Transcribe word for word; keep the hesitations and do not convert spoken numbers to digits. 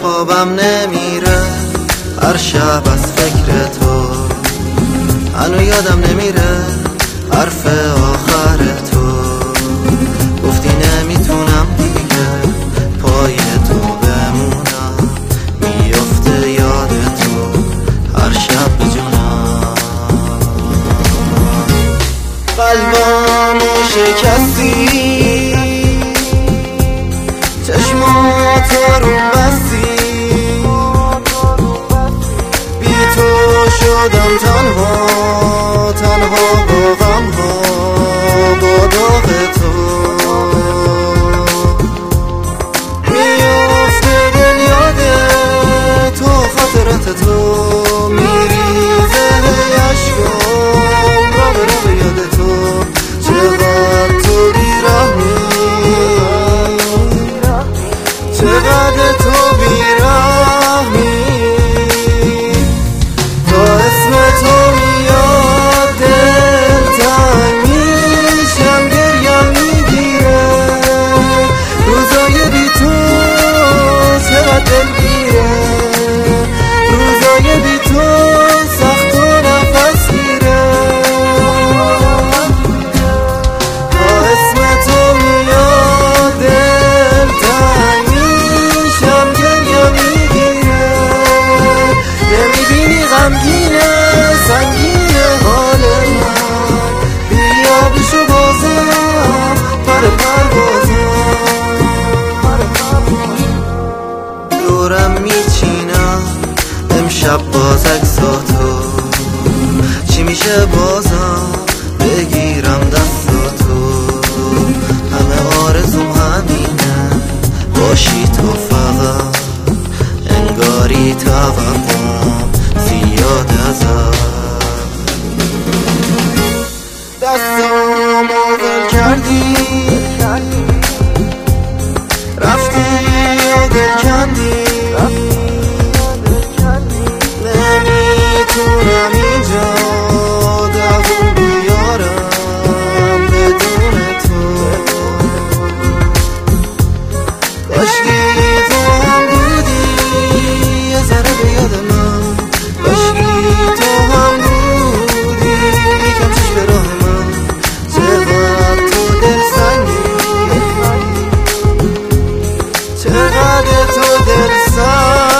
خوابم نمیره هر شب از فکر تو، هنو یادم نمیره حرف آخر تو. گفتی نمیتونم دیگه پای تو بمونم، میفته یاد تو هر شب بجونم. قلبمو شکستی، چشماتو رو بستی، بی تو شدم تنها تنها با غم ها با داغ تو. میفته دل یاد تو خاطرات تو، میریزه عشقم را به را به یاد تو. چقدر تو بیرحمی، چقدر تو بیرحمی، تا اسم تو میاد دل تنگ میشم، گریم میگیره روزای بی تو. چقدر دلگیره روزای بی تو، سخت و نفس گیره. تا اسم تو میاد دل تنگ میشم، گریم میگیره. نمیبینی غمگینه سنگینه حال من، بیا بشو بازم پر پروازم. دورم میچینم امشب باز عکساتو، چی میشه بازم بگیرم دستاتو. همه آرزوم همینه باشی تو فقط، انگاری توقعم زیاد ازت. دستامو ول کردی رفتی و دل کندی، نمیتونم اینجا دووم بیارم بدون تو. کاشکی تو هم بودی یه ذره به یاد من، کاشکی تو هم بودی یکم چشم به راه من. چقدر تو دل سنگی، چقدر تو دل سنگی.